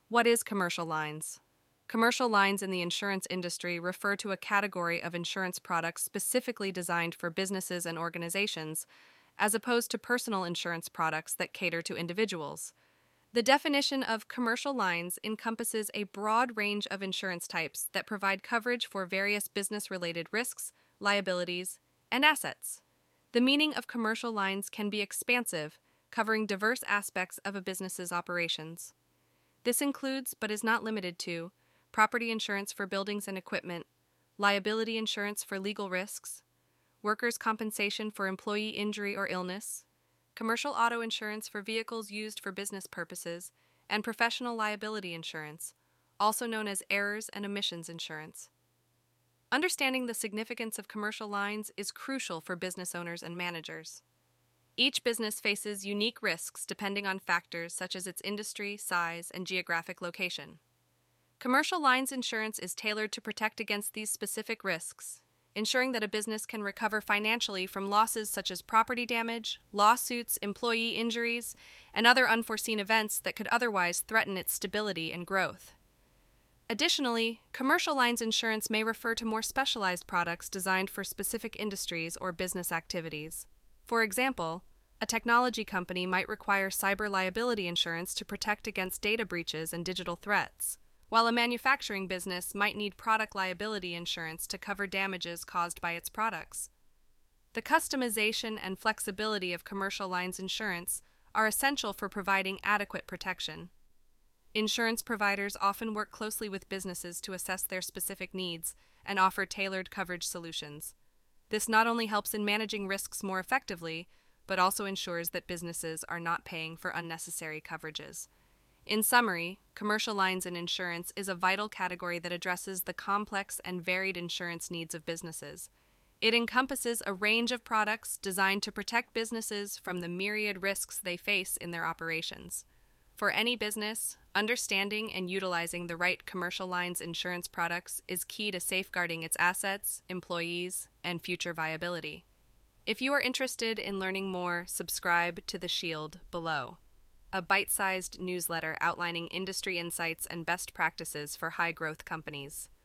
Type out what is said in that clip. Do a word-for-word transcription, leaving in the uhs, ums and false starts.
What is commercial lines? Commercial lines in the insurance industry refer to a category of insurance products specifically designed for businesses and organizations, as opposed to personal insurance products that cater to individuals. The definition of commercial lines encompasses a broad range of insurance types that provide coverage for various business related risks, liabilities, and assets. The meaning of commercial lines can be expansive, covering diverse aspects of a business's operations. This includes, but is not limited to, property insurance for buildings and equipment, liability insurance for legal risks, workers' compensation for employee injury or illness, commercial auto insurance for vehicles used for business purposes, and professional liability insurance, also known as errors and omissions insurance. Understanding the significance of commercial lines is crucial for business owners and managers. Each business faces unique risks depending on factors such as its industry, size, and geographic location. Commercial lines insurance is tailored to protect against these specific risks, ensuring that a business can recover financially from losses such as property damage, lawsuits, employee injuries, and other unforeseen events that could otherwise threaten its stability and growth. Additionally, commercial lines insurance may refer to more specialized products designed for specific industries or business activities. For example, a technology company might require cyber liability insurance to protect against data breaches and digital threats, while a manufacturing business might need product liability insurance to cover damages caused by its products. The customization and flexibility of commercial lines insurance are essential for providing adequate protection. Insurance providers often work closely with businesses to assess their specific needs and offer tailored coverage solutions. This not only helps in managing risks more effectively, but also ensures that businesses are not paying for unnecessary coverages. In summary, commercial lines and insurance is a vital category that addresses the complex and varied insurance needs of businesses. It encompasses a range of products designed to protect businesses from the myriad risks they face in their operations. For any business, understanding and utilizing the right commercial lines insurance products is key to safeguarding its assets, employees, and future viability. If you are interested in learning more, subscribe to The Shield below, a bite-sized newsletter outlining industry insights and best practices for high-growth companies.